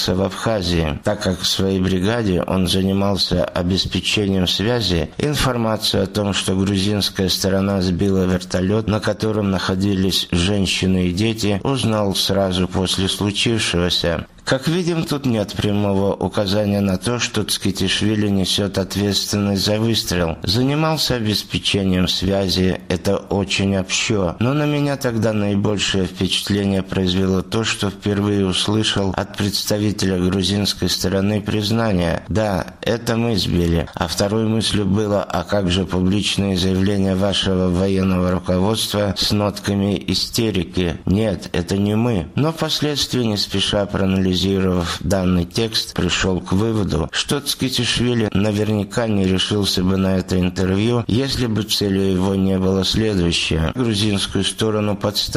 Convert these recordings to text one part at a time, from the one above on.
в Абхазии, так как в своей бригаде он занимался обеспечением связи. Информацию о том, что грузинская сторона сбила вертолет, на котором находились женщины и дети, узнал сразу после случившегося. Как видим, тут нет прямого указания на то, что Цкитишвили несет ответственность за выстрел. Занимался обеспечением связи, это очень общо. Но на меня тогда наибольшее впечатление произвело то, что впервые услышал от представителя грузинской стороны признание: да, это мы сбили. А второй мыслью было: а как же публичные заявления вашего военного руководства с нотками истерики? Нет, это не мы. Но впоследствии, не спеша проанализировав данный текст, пришел к выводу, что Цкитишвили наверняка не решился бы на это интервью, если бы целью его не было следующее. Грузинскую сторону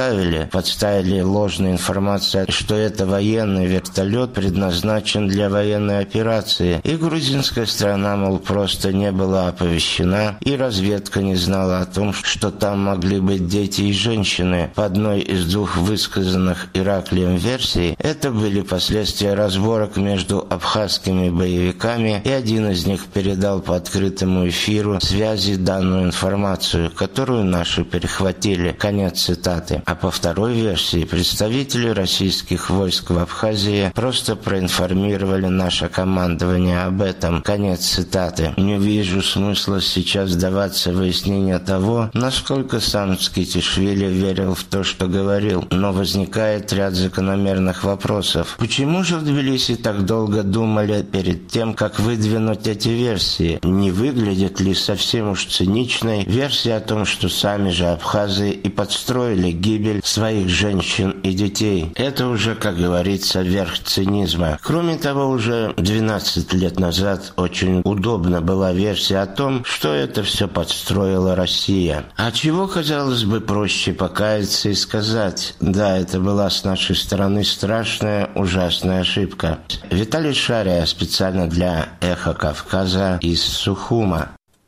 подставили ложной информацией, что это военный вертолет, предназначен для военной операции, и грузинская сторона, мол, просто не была оповещена, и разведка не знала о том, что там могли быть дети и женщины. По одной из двух высказанных Ираклием версий, это были последствия разборок между абхазскими боевиками, и один из них передал по открытому эфиру связи данную информацию, которую наши перехватили. Конец цитаты. А по второй версии, представители российских войск в Абхазии просто проинформировали наше командование об этом. Конец цитаты. Не вижу смысла сейчас вдаваться в выяснение того, насколько сам Цкитишвили верил в то, что говорил, но возникает ряд закономерных вопросов. Почему же в Тбилиси так долго думали перед тем, как выдвинуть эти версии? Не выглядит ли совсем уж циничной версия о том, что сами же абхазы и подстроили гибель своих женщин и детей? Это уже, как говорится, верх цинизма. Кроме того, уже 12 лет назад очень удобна была версия о том, что это все подстроила Россия. А чего, казалось бы, проще покаяться и сказать: да, это была с нашей стороны страшная, ужасная ошибка. Виталий Шария специально для «Эхо Кавказа» из Сухума.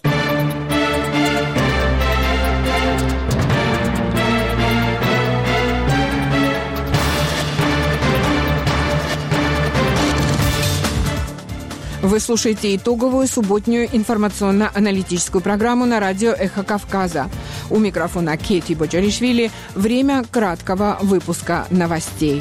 Вы слушаете итоговую субботнюю информационно-аналитическую программу на радио «Эхо Кавказа». У микрофона Кети Боджаришвили. Время краткого выпуска новостей.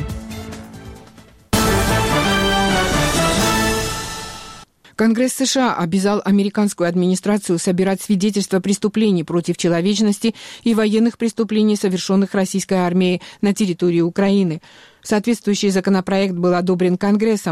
Конгресс США обязал американскую администрацию собирать свидетельства преступлений против человечности и военных преступлений, совершенных российской армией на территории Украины. Соответствующий законопроект был одобрен Конгрессом